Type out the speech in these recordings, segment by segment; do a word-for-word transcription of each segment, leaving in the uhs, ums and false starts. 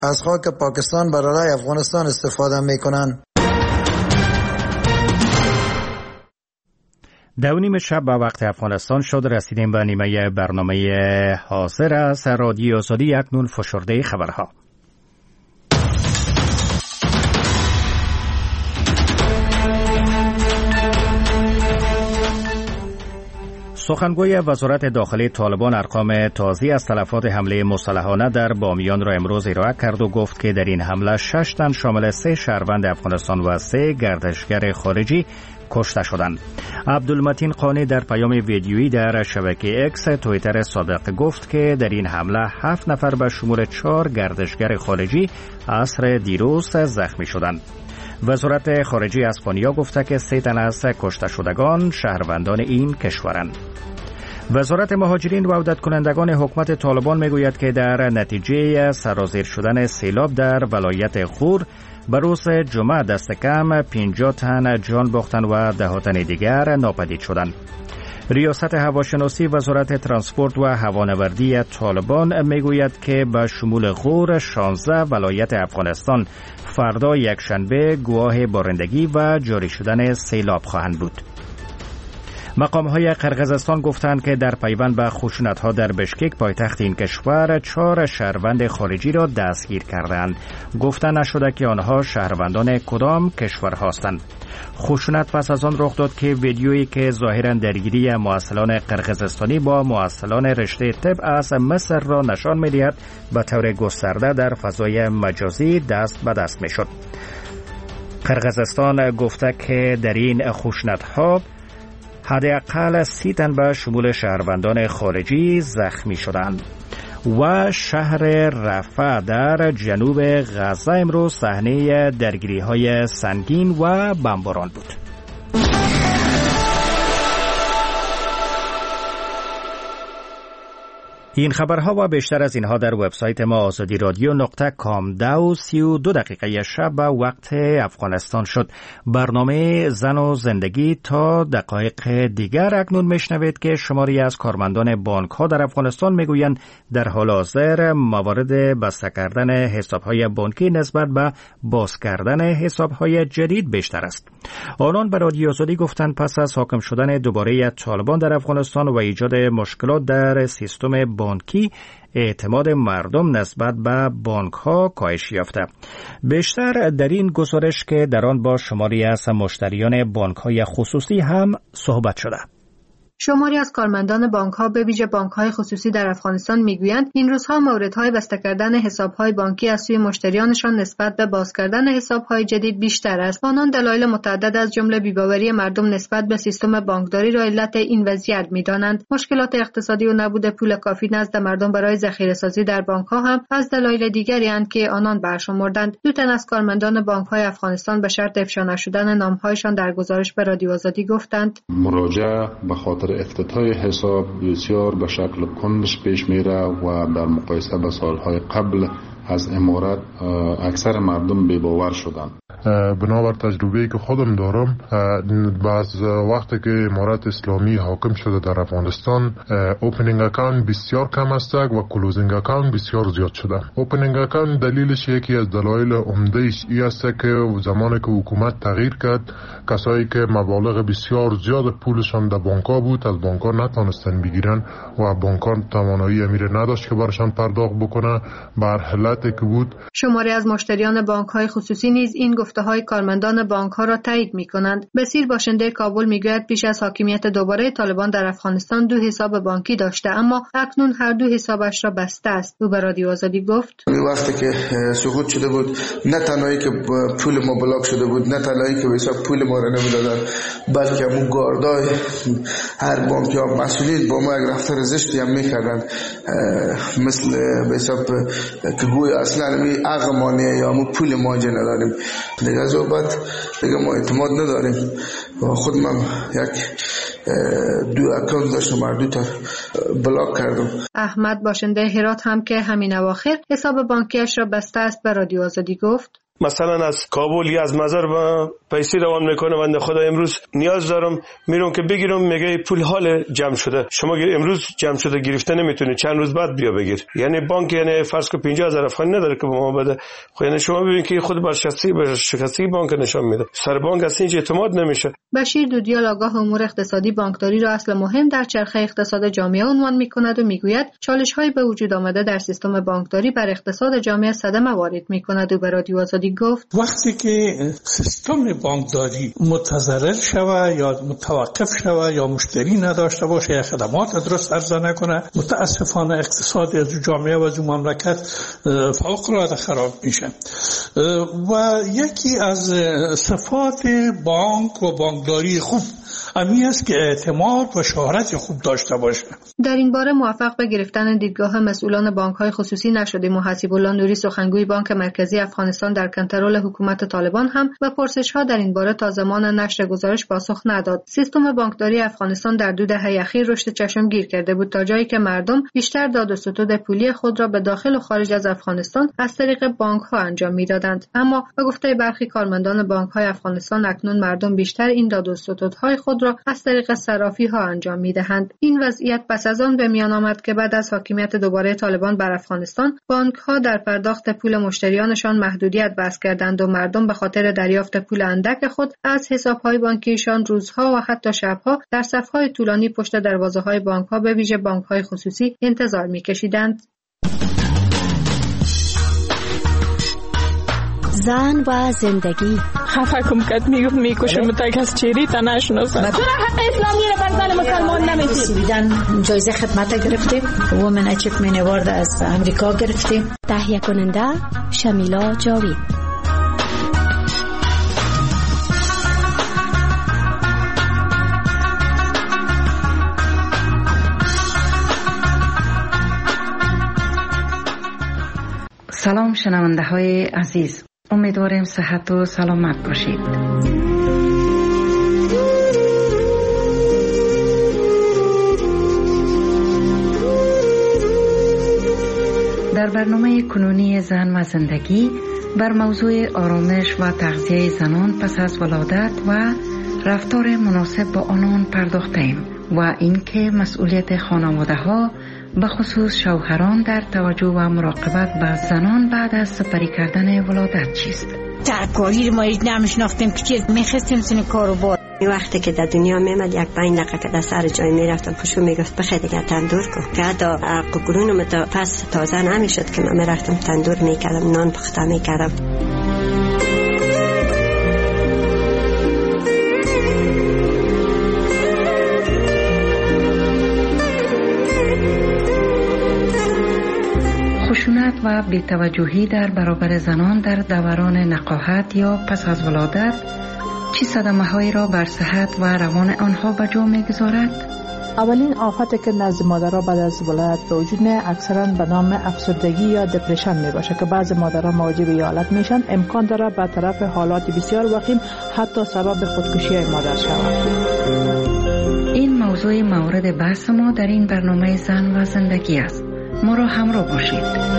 از خاک پاکستان برای افغانستان استفاده میکنند. دو نیم شب به وقت افغانستان شد. رسیدیم به نیمه برنامه حاضر از رادیو آزادی. اکنون فشرده خبرها. سخنگوی وزارت داخلی طالبان ارقام تازی از تلفات حمله مسلحانه در بامیان را امروز ارائه کرد و گفت که در این حمله شش تن شامل سه شهروند افغانستان و سه گردشگر خارجی کشته شدند. عبدالمتین قانی در پیام ویدیویی در شبکه اکس توییتر سابق گفت که در این حمله هفت نفر به شمول چهار گردشگر خارجی عصر دیروز زخمی شدند. وزارت خارجه اسپانیا گفته که سه تن از کشته شدگان شهروندان این کشورند. وزارت مهاجرین و عودت کنندگان حکومت طالبان میگوید که در نتیجه سرازیر شدن سیلاب در ولایت غور به روز جمعه دست کم پنجاه تن جان باختند و ده تن دیگر ناپدید شدند. ریاست هواشناسی وزارت ترانسپورت و هوانوردی طالبان میگوید که به شمول غور شانزده ولایت افغانستان فردا یکشنبه گواه بارندگی و جاری شدن سیلاب خواهند بود. مقام‌های قرقیزستان گفتند که در پیوند به خشونت‌ها در بشکک پایتخت این کشور چهار شهروند خارجی را دستگیر کردند. گفته نشده که آنها شهروندان کدام کشور هستند. خشونت پس از آن رخ داد که ویدیویی که ظاهراً درگیری مواصلان قرقیزستانی با مواصلان رشته طب از مصر را نشان می‌دهد به طور گسترده در فضای مجازی دست به دست می‌شد. قرقیزستان گفته که در این خشونت‌ها حداقل سی تن به شمول شهروندان خارجی زخمی شدند. و شهر رفح در جنوب غزه امروز صحنه درگیری‌های سنگین و بمباران بود. این خبرها و بیشتر از اینها در وبسایت ما آزادی رادیو نقطه کام. دو سی و دو دقیقه شب به وقت افغانستان شد. برنامه زن و زندگی تا دقایق دیگر. اکنون میشنوید که شماری از کارمندان بانک ها در افغانستان میگویند در حال حاضر موارد بسته کردن حساب های بانکی نسبت به باز کردن حساب های جدید بیشتر است. آنان به رادیو آزادی گفتند پس از حاکم شدن دوباره طالبان در افغانستان و ایجاد مشکلات در سیستم بانکی اعتماد مردم نسبت به بانک ها کاهش یافته. بیشتر در این گزارش که در آن با شماری از مشتریان بانک های خصوصی هم صحبت شده. شماری از کارمندان بانک‌ها به ویژه بانک‌های خصوصی در افغانستان می‌گویند این روزها موردهای بسته کردن حساب‌های بانکی از سوی مشتریانشان نسبت به باز کردن حساب‌های جدید بیشتر است. آنان دلایل متعدد از جمله بی‌باوری مردم نسبت به سیستم بانکداری را علت این وضعیت می‌دانند. مشکلات اقتصادی و نبود پول کافی نزد مردم برای ذخیره‌سازی در بانک‌ها هم از دلایل دیگری اند که آنان برشمردند. دو تن از کارمندان بانک‌های افغانستان به شرط افشا نشدن نام‌هایشان در گزارش به رادیو آزادی گفتند مراجعه به خاطر افتتاح حساب بسیار به شکل کندش پیش میره و در مقایسه با سالهای قبل از امارات اکثر مردم بی‌باور شدند. بنابر تجربه‌ای که خودم دارم بعض وقتی که امارات اسلامی حاکم شده در افغانستان اوپنینگ اکانت بسیار کم است و کلوزینگ اکانت بسیار زیاد شده. اوپنینگ اکانت دلیلش یکی از دلایل عمده‌اش این است که زمانی که حکومت تغییر کرد کسایی که مبالغ بسیار زیاد پولشان در بانک‌ها بود از بانک‌ها نتونستن بگیرن و بانک‌ها توانایی امیر نداشت که برشان پرداخت بکنه. بر حالتی که بود شماری از مشتریان بانک‌های خصوصی نیز این گفته‌های کارمندان بانک‌ها را تایید می‌کنند. بسیر باشنده کابل می‌گوید پیش از حاکمیت دوباره طالبان در افغانستان دو حساب بانکی داشته اما اکنون هر دو حسابش را بسته است. او به رادیو آزادی گفت وقتی که سقوط شده بود نه تنهایی که پول ما بلاک شده بود نه تنهایی که حساب پول ما را نمیدادن بلکه همون گاردای هر بانک یا مسئولین با ما یک رفتار زشتی هم می‌کردند مثل به حساب که گویا اصلا می اغمانه یا مو پول ما جا نداریم دیگه زوبت دیگه ما اعتماد نداریم و خود من یک دو اکانت داشتم و دو تا بلاک کردم. احمد باشنده هرات هم که همین اواخر حساب بانکیش را بسته است به رادیو آزادی گفت مثلا از کابل یا از مزار با پیسه روان میکنه، بنده خدا امروز نیاز دارم میرم که بگیرم، میگه پول حال جمع شده، شما امروز جمع شده گرفته نمیتونی، چند روز بعد بیا بگیر. یعنی بانک یعنی فرض کو پنجاه هزار افغان نداره که به ما بده. خب یعنی شما ببین که خود برشکسته برشکسته بانک نشان میده، سر بانک اصلا هیچ اعتماد نمیشه. بشیر دودیال آگاه امور اقتصادی بانکداری را اصل مهم در چرخه اقتصاد جامعه عنوان میکند و میگوید چالش‌های به وجود آمده در سیستم بانکداری بر اقتصاد جامعه صدمه وارد میکند و به رادیو آزادی گفت وقتی که سیستم بانکداری متضرر شود یا متوقف شود یا مشتری نداشته باشه یا خدمات درست عرضه نکنه، متاسفانه اقتصاد از جامعه و از مملکت فوق العاده خراب میشه. و یکی از صفات بانک و بانکداری خوب امی است که اعتماد و شهرت خوب داشته باشه. در این باره موفق به گرفتن دیدگاه مسئولان بانک‌های خصوصی نشدیم و حسیب الله نوری سخنگوی بانک مرکزی افغانستان در کنترل حکومت طالبان هم به پرسش‌ها در این باره تا زمان نشر گزارش پاسخ نداد. سیستم بانکداری افغانستان در دو دهه اخیر رشد چشمگیر کرده بود تا جایی که مردم بیشتر داد و ستود پولی خود را به داخل و خارج از افغانستان از طریق بانک‌ها انجام می‌دادند. اما به گفته برخی کارمندان بانک‌های افغانستان اکنون مردم بیشتر این داد و ستودهای خود را از طریق صرافی‌ها انجام می‌دهند. این وضعیت پس از آن به میان آمد که بعد از حاکمیت دوباره طالبان بر افغانستان، بانک‌ها در پرداخت پول مشتریانشان محدودیت وضع کردند و مردم به خاطر دریافت پول اندک خود از حساب‌های بانکیشان روزها و حتی شب‌ها در صف‌های طولانی پشت دروازه‌های بانک‌ها به ویژه بانک‌های خصوصی انتظار می‌کشیدند. زن و زندگی خفه کم کت میگفت میکشه متک از چیری تا نشناسن چرا حق اسلامی رو بر زن مسلمان نمیدید؟ بیدن جایزه خدمت گرفتیم، وومن اچیومنت اوارد از امریکا گرفتیم. تهیه کننده شمیلا جاوید. سلام شنونده های عزیز، امیدواریم صحت و سلامت باشید. در برنامه کنونی زن و زندگی بر موضوع آرامش و تغذیه زنان پس از ولادت و رفتار مناسب با آنان پرداختیم و اینکه مسئولیت خانواده ها به خصوص شوهران در توجه و مراقبت به زنان بعد از سپری کردن ولادت چیست؟ ترکاری رو ما نمیشناختیم که چیز میخستیم سین کارو با وقتی که در دنیا میمد یک پنج دقیقه که در سر جای میرفتم پشو میگفت بخیر دیگه تندور کن که حتی قلقلونم تا پس تازه نمیشد که من میرفتم تندور میکردم، نان پخته میکردم. خشونت و بی‌توجهی در برابر زنان در دوران نقاهت یا پس از ولادت چه صدمه‌هایی را بر صحت و روان آنها به جا می‌گذارد؟ اولین آفتی که نزد مادرها بعد از ولادت به وجود میاد اکثرا به نام افسردگی یا دپرشن میباشه که بعضی مادرها مواجه به این حالت میشن. امکان داره به طرف حالات بسیار وخیم حتی سبب خودکشی مادر شود. این موضوع مورد بحث ما در این برنامه زن و زندگی است. ما را همراه باشید.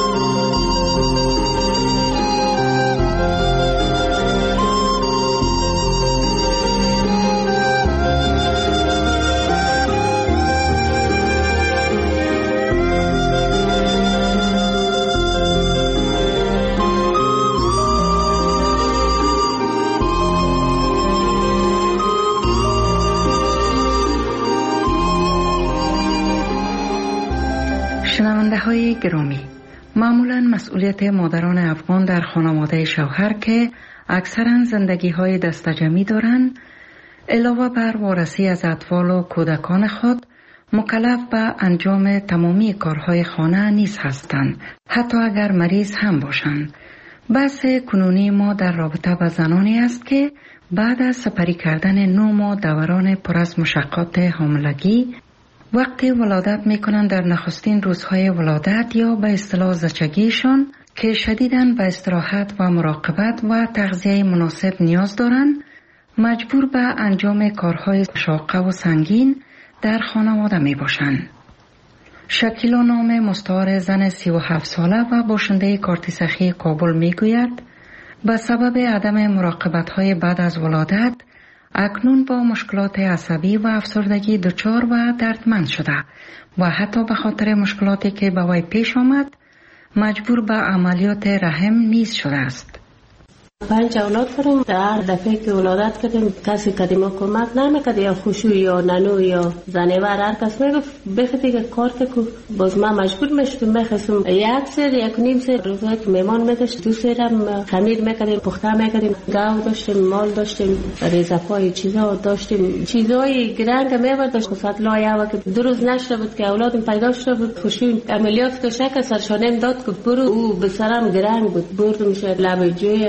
شنونده های گرامی، معمولاً مسئولیت مادران افغان در خانواده شوهر که اکثراً زندگی های دستجمعی دارند، علاوه بر وارسی از اطفال و کودکان خود، مکلف به انجام تمامی کارهای خانه نیز هستند، حتی اگر مریض هم باشند. بحث کنونی ما در رابطه با زنانی است که بعد از سپری کردن نه ماه دوران پر از مشقات حاملگی وقتی ولادت میکنند در نخستین روزهای ولادت یا به اصطلاح زچگیشان که شدیداً به استراحت و مراقبت و تغذیه مناسب نیاز دارند، مجبور به انجام کارهای شاقه و سنگین در خانواده می باشند. شکیلا نام مستعار زن سی و هفت ساله و باشنده کارت سخی کابل می گوید به سبب عدم مراقبت های بعد از ولادت اکنون با مشکلات عصبی و افسردگی دچار و دردمند شده و حتی به خاطر مشکلاتی که به وی پیش آمد مجبور به عملیات رحم نیز شده است. پنج اولاد کردیم. هر دفعه که ولادت کردیم کسی که ما کمک نمیکرد، یا خوشوی یا ننو یا زنیور، هر کس میگفت بخاطر که کار که باز ما مجبور میشدم میخواستم یک سر یک نیم سر روزایی که میمان میداشت دو سرم خمیر میکردیم، پخته میکردیم، گاو داشتیم، مال داشتیم، ریزپای چیزا داشتیم، چیزای گرنگ میبرداشت. خصوصا لایه و که دو روز نشده بود که اولادم پیدا شده بود، خوشوی عملیات داشته که سرشانم داد که برو، او به سرم گرنگ بود، بردم شد لب جوی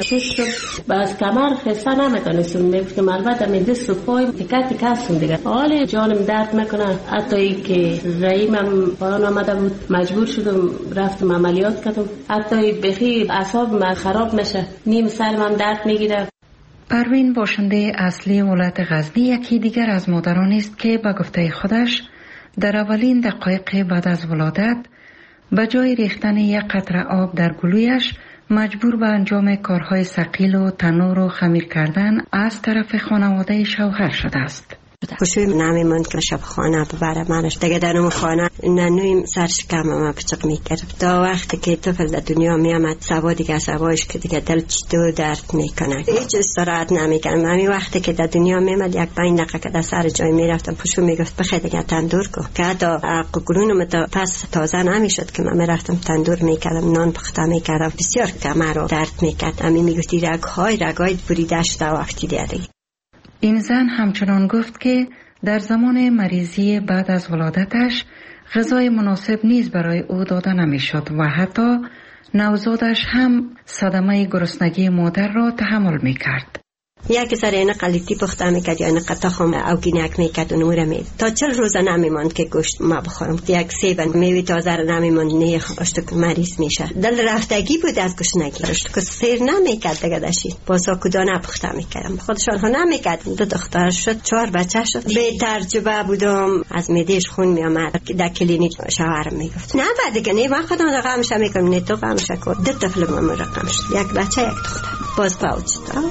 باز کمر خسته نمیتونستم، میگفتم البته می دست و پای تکه تکه هستم دیگه، حالی جانم درد میکنه. حتی ای که رحیمم پایان آمده بود مجبور شدم رفتم عملیات کردم. حتی بخی اعصابم خراب میشه، نیم سرم درد میگیره. پروین باشنده اصلی ولایت غزنی یکی دیگر از مادرانی است که به گفته خودش در اولین دقایق بعد از ولادت به جای ریختن یک قطره آب در گلویش مجبور به انجام کارهای ثقیل و تنور و خمیر کردن از طرف خانواده شوهر شده است. خوشوی نمیموند که شب خانه ببره منش دیگه در اون خانه ننویم سرشکم ما پچق میکرد. تا وقتی که طفل در دنیا میامد سوا دیگه سواش که دیگه دل چطور درد میکنه، هیچ استراحت نمیکنم. همین وقتی که در دنیا میامد یک پنج دقیقه که در سر جای میرفتم خوشو میگفت بخیر دیگه تندور کو، که حتی قلقلونم تا پس تازه نمیشد که من میرفتم تندور میکردم، نان پخته میکردم، بسیار کمر رو درد میکرد. همین میگفتی رگهای رگای بریده شده وقتی دیگه. این زن همچنان گفت که در زمان مریضی بعد از ولادتش غذای مناسب نیز برای او داده نمیشد و حتی نوزادش هم صدمه گرسنگی مادر را تحمل میکرد. یک سر اینه قلیتی پخته میکرد یا اینه قطع خم او گینک میکرد و نوره مید. تا چل روزه نمیماند که گوشت ما بخورم. یک سیبن میوی تازه رو نمیماند، نه اشتک مریض میشه. دل رفتگی بود از گشنگی. اشتک سیر نمیکرد دیگه داشتی. باسا کدانه پخته میکردم. خودشان ها نمیکردم. دو دختر شد، چهار بچه شد. به ترجبه بودم، از میدیش خون میامد. در کلینیک شوهرم میگفت نه بعد دیگه نه من خودم رقمش میکنم، نه تو رقمش کن. دو طفل من رقم شد. یک بچه یک دختر. باز فوت شد.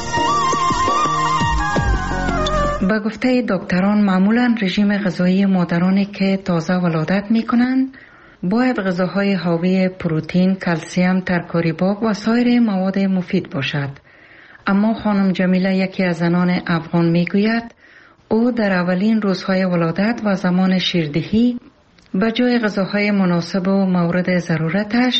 به گفته دکتران معمولا رژیم غذایی مادرانی که تازه ولادت می کنند باید غذاهای حاوی پروتئین، کلسیم، ترکاری باغ و سایر مواد مفید باشد. اما خانم جمیله یکی از زنان افغان می گوید او در اولین روزهای ولادت و زمان شیردهی به جای غذاهای مناسب و مورد ضرورتش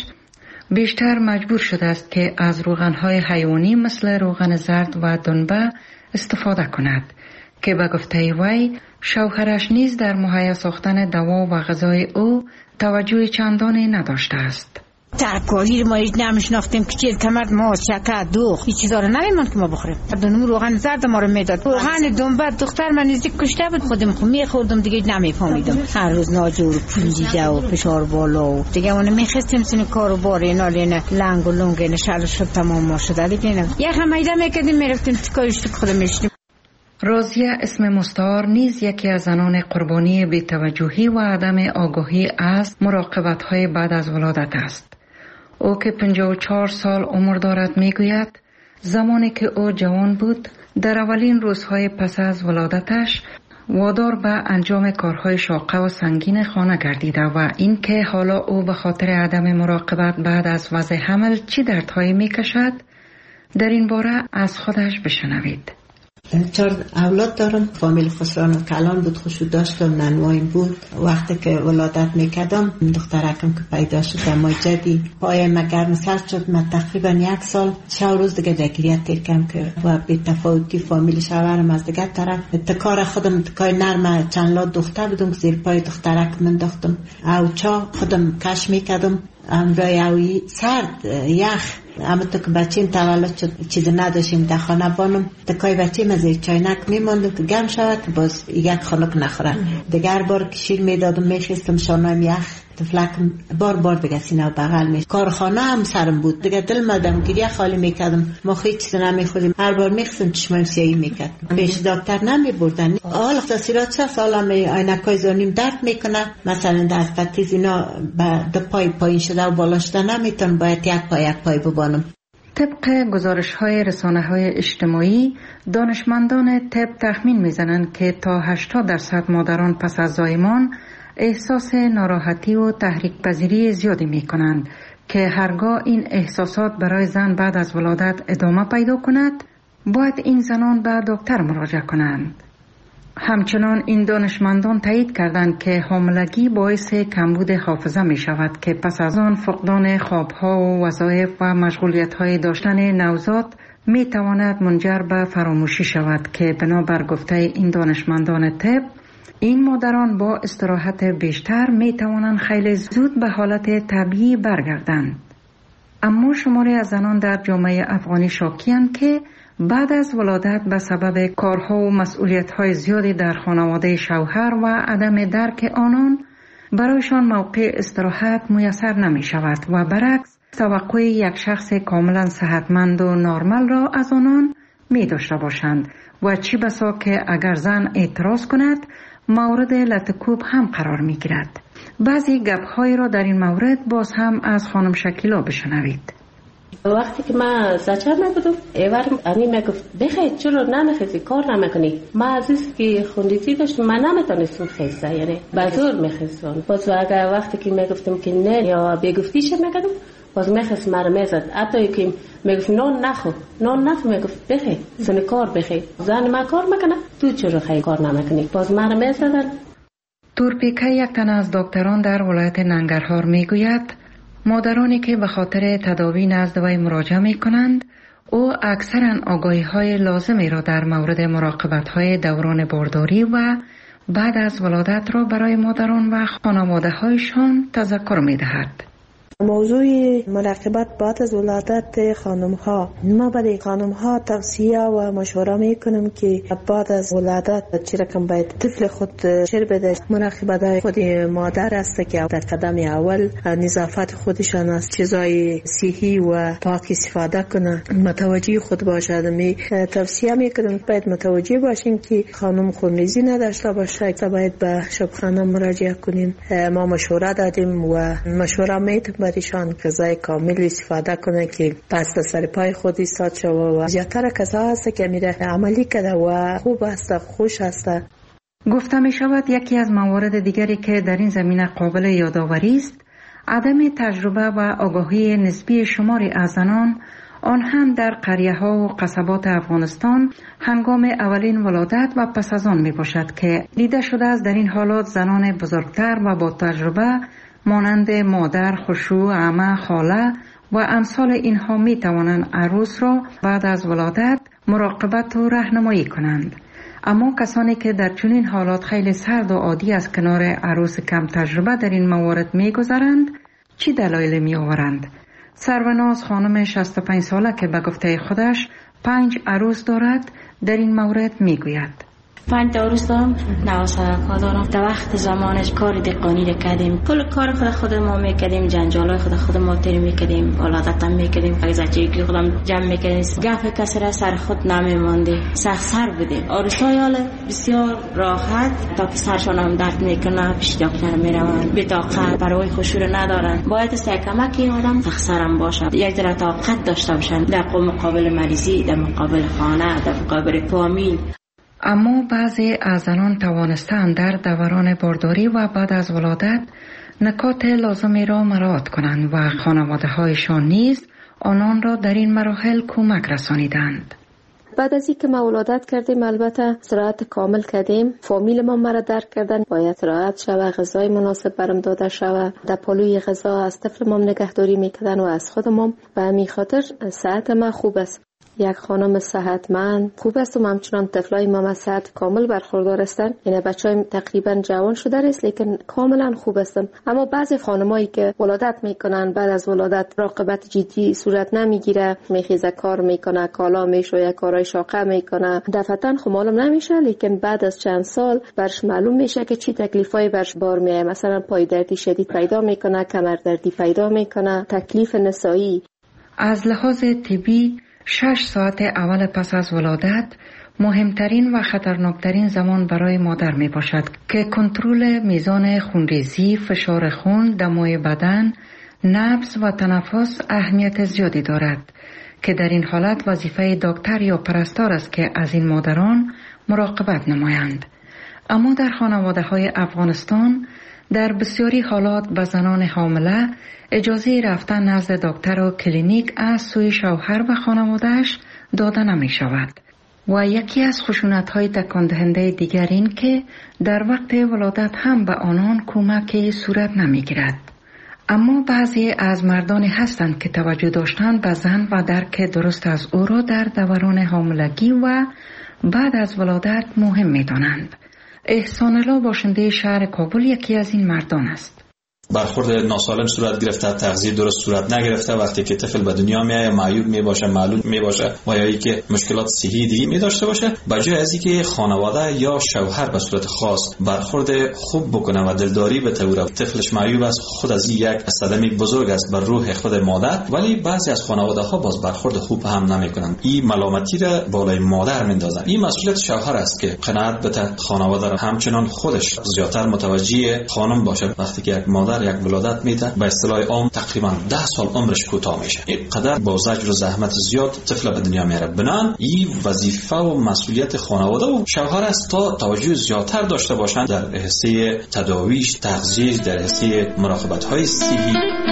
بیشتر مجبور شده است که از روغنهای حیوانی مثل روغن زرد و دنبه استفاده کند که به گفته وی شوهرش نیز در مهیا ساختن دوا و غذای او توجه چندانی نداشته است. ترکاری ما هیچ نمیشناختیم که چیز کمد ما شکر دوغ این چیزا رو نمیموند که ما بخوریم. دونو روغن زرد ما رو میداد، روغن دنبه دختر من نزدیک کشته بود، خودم خو میخوردم دیگه نمیفهمیدم. هر روز ناجور پول دیده و فشار بالا و دیگه اون میخواستیم سن کارو بار اینا لینه لنگ و لنگ نه شل شد تمام ما شده دیگه. یک همیده میکردیم میرفتیم تکایش تو خودم میشتیم. رازیه اسم مستعار نیز یکی از زنان قربانی بی‌توجهی و عدم آگاهی از مراقبت‌های بعد از ولادت است. او که پنجاه و چهار سال عمر دارد میگوید زمانی که او جوان بود در اولین روزهای پس از ولادتش وادار به انجام کارهای شاقه و سنگین خانه گردیده و این که حالا او به خاطر عدم مراقبت بعد از وضع حمل چی دردهایی میکشد در این باره از خودش بشنوید. چهار اولاد دارم. فامیل خسران و کلان بود، خوشو داشتم، ننوایم بود. وقتی که ولادت میکردم دخترکم که پیدا شد اما جدی پای مگر مثل شد. من تقریبا یک سال شو روز دیگه دگریت ترکم که و بی تفاوتی فامیل شوهرم از دیگه طرف تکار خودم تکای نرمه چند لات دختر بودم زیر پای دخترک من داختم او چا خودم کش میکردم امرای اوی سرد یخ. اما تو که بچیم تولد شد چیز نداشتیم در خانه بانم تکای بچیم از این چاینک میماندم که گم شود باز یک خانک نخوره. دیگر بار که شیر میدادم میخیستم شانایم یخ تفلکم بار بار دیگه سینه و بغل می کارخانه هم سرم بود دیگه دل مدم گریه خالی میکردم. ما خیلی چیز نمیخوریم، هر بار میخستم چشمایم سیاهی میکرد. پیش دکتر نمی بردن. حالا تاثیرات چه سالم عینکای زانیم درد میکنه، مثلا دست پتیز اینا به دو پای پایین شده و بالا شده نمیتون، باید یک پای یک پای ببانم. طبق گزارش های رسانه های اجتماعی، دانشمندان طب تخمین میزنند که تا هشتاد درصد مادران پس از زایمان احساس ناراحتی و تحریک پذیری زیادی می کنند که هرگاه این احساسات برای زن بعد از ولادت ادامه پیدا کند، باید این زنان به دکتر مراجعه کنند. همچنان این دانشمندان تایید کردند که حاملگی باعث کمبود حافظه می شود که پس از آن فقدان خوابها و وظایف و مشغولیت‌های داشتن نوزاد می تواند منجر به فراموشی شود که بنابر گفته این دانشمندان طب، این مادران با استراحت بیشتر می توانند خیلی زود به حالت طبیعی برگردند. اما شماری از زنان در جامعه افغانی شاکی‌اند که بعد از ولادت به سبب کارها و مسئولیت‌های زیادی در خانواده شوهر و عدم درک آنان برایشان موقع استراحت میسر نمی شود و برعکس توقع یک شخص کاملا صحتمند و نرمال را از آنان می داشته باشند و چی بسا که اگر زن اعتراض کند مورد لطکوب هم قرار می گیرد. بعضی گپ‌های را در این مورد باز هم از خانم شکیلا بشنوید. وقتی که من زچه نبودم ایوار امی میگفت بخیر چرا نمیخیزی کار نمیکنی. من عزیز که خوندیزی داشتم من نمیتونستم خیزه، یعنی بزور میخیزم. باز اگر وقتی که میگفتم که نه یا بگفتیش میگدم باز میخیز مرا میزد. حتی که میگفت نان نخو نان نخو میگفت بخیر زن کار بخیر زن ما کار میکنه تو چرا خیلی کار نمیکنی. باز مرا میزدن. تورپیکه یک تن از دکتران در ولایت ننگرهار میگوید مادرانی که به خاطر تداوی نزد وی مراجعه می کنند، او اکثرا آگاهی های لازمی را در مورد مراقبت های دوران بارداری و بعد از ولادت را برای مادران و خانواده هایشان تذکر می دهد. موضوع مراقبت بعد از ولادت خانم ها، ما برای خانم ها توصیه و مشوره می کنم که بعد از ولادت چه رقم باید طفل خود شیر بده. مراقبت خود مادر است که در قدم اول نظافت خودشان از چیزای صحی و پاک استفاده کنه، متوجه خود باشد. می توصیه می کنم باید متوجه باشیم که خانم خونریزی نداشته باشه، باید به شبخانه مراجعه کنیم. ما مشوره دادیم و مشوره میتونیم برایشان غذای کامل استفاده کنه که پس سر پای خود ایستاد شود و زیادتر کسا هست که میره عملی کرده و خوب است، خوش است. گفته می شود یکی از موارد دیگری که در این زمینه قابل یادآوری است عدم تجربه و آگاهی نسبی شماری از زنان، آن هم در قریه ها و قصبات افغانستان هنگام اولین ولادت و پس از آن می باشد که دیده شده است در این حالات زنان بزرگتر و با تجربه مانند مادر، خشوع، عمه، خاله و امثال اینها می توانند عروس را بعد از ولادت مراقبت و راهنمایی کنند. اما کسانی که در چنین حالات خیلی سرد و عادی از کنار عروس کم تجربه در این موارد می گذرند، چی دلایل می آورند؟ سروناز خانم شصت و پنج ساله که به گفته خودش پنج عروس دارد در این مورد می گوید. پنج تا عروس دارم، نواسدکا دارم. در وقت زمانش کار دقانی را کردیم، کل کار خود خود ما میکردیم، جنجالای خود خود ما تیر میکردیم، ولادت هم میکردیم، زچگی خودم جمع میکردیم. گپ کسی را سر خود نمیمانده، سخت سر بودیم. عروسای حال بسیار راحت تا که سرشان هم درد میکنه پیش دکتر میروند، بطاقت برای خشوع ندارن. باید است کمک این آدم تخسرم باشه، یک ذره طاقت داشته باشن در مقابل مریضی، در مقابل خانه، در مقابل فامیل. اما بعضی از زنان توانستند در دوران بارداری و بعد از ولادت نکات لازمی را مراعات کنند و خانواده هایشان نیز آنان را در این مراحل کمک رسانیدند. بعد از اینکه ما ولادت کردیم البته استراحت کامل کردیم، فامیل ما مرا درک کردن، باید استراحت شوه، غذای مناسب برم داده شوه، در پلوی غذا از طفل ما نگهداری میکردن و از خود ما. و همین خاطر صحت ما خوب است. یک خانم صحتمند خوب است و همچنان طفلای ما صحت کامل برخوردار هستند. یعنی بچه‌ها تقریبا جوان شده است لیکن کاملا خوب هستند. اما بعضی خانمایی که ولادت میکنن بعد از ولادت راقبت جدی صورت نمیگیره، میخیزه کار میکنه، کالا میشویه، کارهای شاقه میکنه، دفعتاً خب معلوم نمیشه لیکن بعد از چند سال برش معلوم میشه که چی تکلیفای برش بار میایه. مثلا پای دردی شدید پیدا میکنه، کمر دردی پیدا میکنه، تکلیف نسایی. از لحاظ طبی شش ساعت اول پس از ولادت مهمترین و خطرناکترین زمان برای مادر می باشد که کنترل میزان خونریزی، فشار خون، دمای بدن، نبض و تنفس اهمیت زیادی دارد. که در این حالت وظیفه دکتر یا پرستار است که از این مادران مراقبت نمایند. اما در خانواده های افغانستان در بسیاری حالات به زنان حامله اجازه رفتن نزد دکتر و کلینیک از سوی شوهر و خانوادهش داده نمی شود. و یکی از خشونت‌های تکان دهنده دیگر این که در وقت ولادت هم به آنان کمکی صورت نمی‌گیرد. اما بعضی از مردان هستند که توجه داشتن به زن و درک درست از او را در دوران حاملگی و بعد از ولادت مهم می‌دانند. احسان الله باشنده شهر کابل یکی از این مردان است. برخورد ناسالم صورت گرفته، تغذیه درست صورت نگرفته، وقتی که طفل به دنیا میاد معیوب می باشه، معلول می باشه و یا اینکه مشکلات صحی دیگه می داشته باشه، بجای از اینکه خانواده یا شوهر به صورت خاص برخورد خوب بکنه و دلداری بتوره، طفلش معیوب است، خود از این یک صدمه بزرگ است بر روح خود مادر، ولی بعضی از خانواده ها باز برخورد خوب هم نمیکنن. این ملامتی را بالای مادر میندازن. این مسئولیت شوهر است که قناعت بده خانواده را، همچنان خودش زیادتر متوجه خانم باشه. وقتی که یک مادر یک ولادت میده به اصطلاح عام تقریبا ده سال عمرش کوتاه میشه. این قدر با زجر و زحمت زیاد طفل به دنیا میاره. بنان این وظیفه و مسئولیت خانواده و شوهر است تا توجه زیادتر داشته باشند در حصه تداویش، تغذیه، در حصه مراقبت های صحی.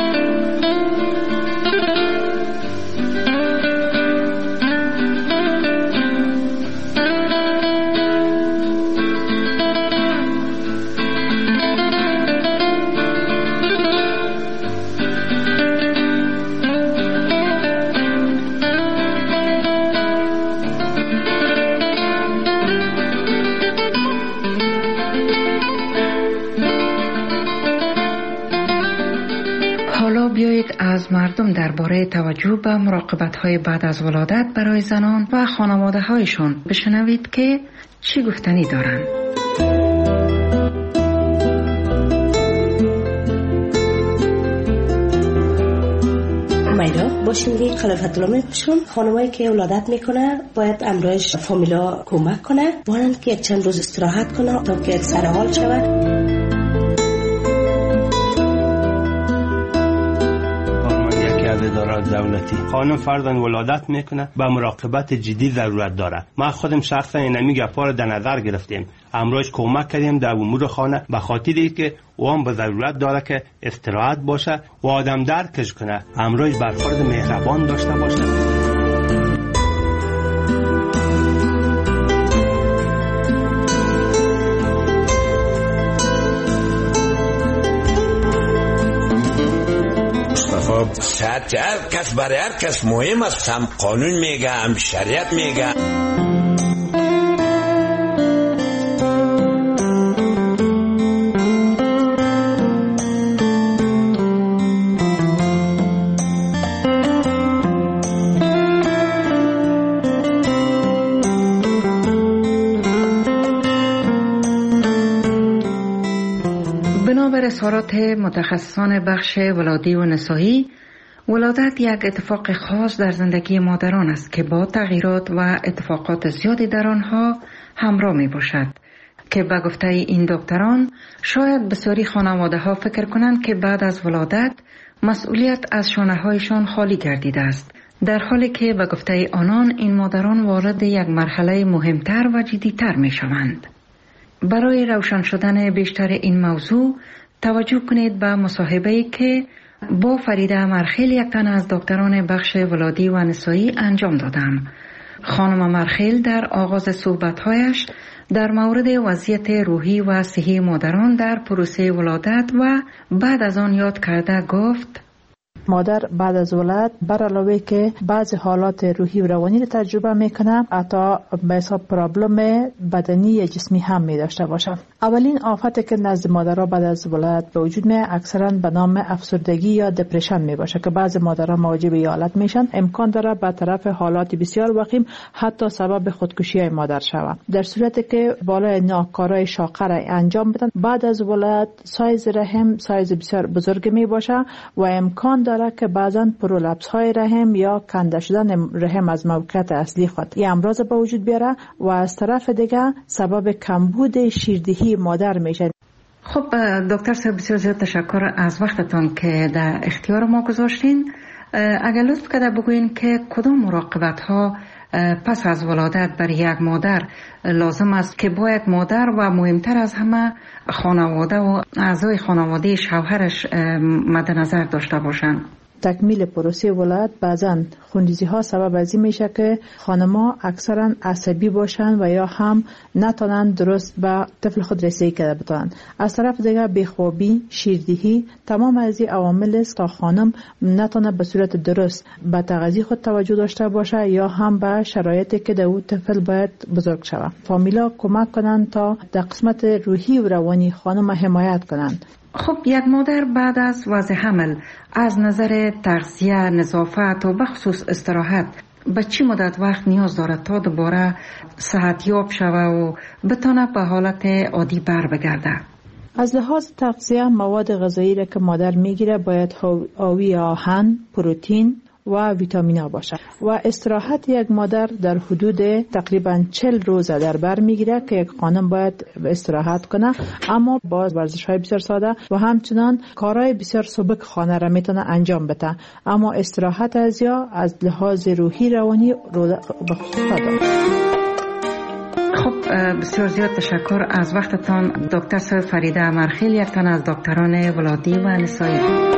مردم درباره توجه به مراقبت‌های بعد از ولادت برای زنان و خانواده‌هایشان بشنوید که چی گفتنی دارند. میرا باشندگی خلافت الله میپوشم. خانمایی که ولادت میکنه باید امرایش فامیلا کمک کنه، باید که یک چند روز استراحت کنه تا که سرحال شود. ادارات دولتی خانم فردان ولادت میکنه به مراقبت جدی ضرورت داره. ما خودم شخصا اینمی گپا رو در نظر گرفتیم، امروز کمک کردیم در امور خانه به خاطر که اون به ضرورت داره که استراحت باشه و آدم درکش کنه، امروز برخورد مهربان داشته باشه. صحت هر کس برای هر کس مهم است، هم قانون میگه هم شریعت میگه. بنابر اظهارات متخصصان بخش ولادی و نسایی، ولادت یک اتفاق خاص در زندگی مادران است که با تغییرات و اتفاقات زیادی در آنها همراه می باشد که به گفته این دکتران شاید بسیاری خانواده ها فکر کنند که بعد از ولادت مسئولیت از شانه هایشان خالی گردیده است، در حالی که به گفته آنان این مادران وارد یک مرحله مهمتر و جدیتر می شوند. برای روشن شدن بیشتر این موضوع توجه کنید به مصاحبه‌ای که با فریده مرخیل، یک تن از دکتران بخش ولادی و نسایی انجام دادم. خانم مرخیل در آغاز صحبت‌هایش در مورد وضعیت روحی و صحی مادران در پروسه ولادت و بعد از آن یاد کرده گفت: مادر بعد از ولادت بر علاوه که بعض حالات روحی و روانی را تجربه میکنه، حتی به حساب پرابلم بدنی یا جسمی هم می داشته باشه. اولین آفتی که نزد مادرها بعد از ولادت به وجود می اکثرا به نام افسردگی یا دپرشن می باشه که بعض مادرها مواجه به حالت میشن. امکان داره به طرف حالات بسیار وخیم حتی سبب خودکشی های مادر شود. در صورتی که بالای ناکارای شاقه را انجام بدن، بعد از ولادت سایز رحم سایز بسیار بزرگ می باشه و امکان داره که بعضاً پرولپس های رحم یا کنده شدن رحم از موقعیت اصلی خود این امراض به وجود بیاره و از طرف دیگه سبب کمبود شیردهی مادر میشه. خب دکتر صاحب، بسیار زیاد تشکر از وقتتان که در اختیار ما گذاشتین. اگر لطف کرده بگوین که کدام مراقبت ها پس از ولادت بر یک مادر لازم است که باید مادر و مهمتر از همه خانواده و اعضای خانواده شوهرش مد نظر داشته باشند؟ تکمیل پروسه ولادت بعضاً خونریزی ها سبب از این میشه که خانم‌ها اکثرا عصبی باشن و یا هم نتونن درست به طفل خود رسیدگی کرده بتونن. از طرف دیگه بیخوابی، شیردهی تمام از این عوامل است تا خانم نتونه به صورت درست به تغذیه خود توجه داشته باشه یا هم به شرایطی که در اون طفل باید بزرگ شود. فامیلا کمک کنن تا در قسمت روحی و روانی خانم حمایت کنن. خب یک مادر بعد از وضع حمل از نظر تغذیه، نظافت و بخصوص استراحت به چی مدت وقت نیاز دارد تا دوباره صحتیاب شود و بتونه به حالت عادی بر بگرده؟ از لحاظ تغذیه مواد غذایی را که مادر میگیره باید حاوی آهن، پروتئین و ویتامین باشه و استراحت یک مادر در حدود تقریبا چهل روز در بر میگیره که یک خانم باید استراحت کنه، اما باز ورزش های بسیار ساده و همچنان کارهای بسیار سبک خانه را میتونه انجام بده، اما استراحت از یا از لحاظ روحی روانی رو به خصوص داره. خب بسیار زیاد تشکر از وقتتان دکتر سید فریده امرخیل، یک تن از دکتران ولادی و نسایی.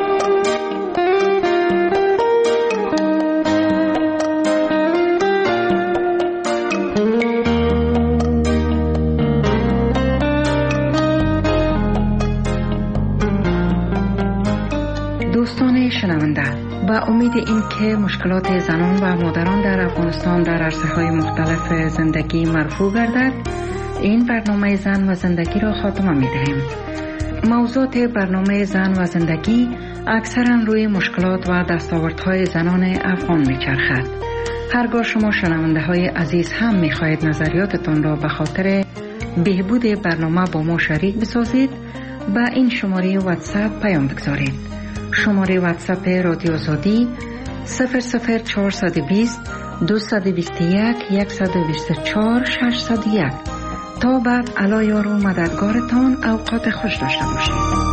دوستان شنونده، با امید این که مشکلات زنان و مادران در افغانستان در عرصه‌های مختلف زندگی مرفوع گردد، این برنامه زن و زندگی را خاتمه می‌دهیم. موضوعات برنامه زن و زندگی اکثرا روی مشکلات و دستاوردهای زنان افغان می‌چرخد. هرگاه شما شنونده های عزیز هم می‌خواهید نظریاتتان را به خاطر بهبود برنامه با ما شریک بسازید، با این شماره واتساپ پیام بگذارید. شماره واتساپ رادیو آزادی صفر صفر چهارصد و بیست دویست و بیست و یک صد و بیست و چهار ششصد و یک. تا بعد علی یار و مددگارتان اوقات خوش داشته باشید.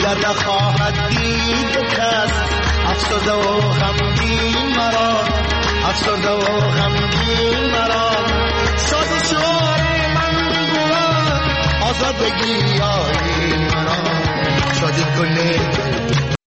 دیگر نخواهد دید کس افسرده و غمگین مرا افسرده و غمگین مرا شاد شعار من بود آزادگی یاری مرا شادی کنه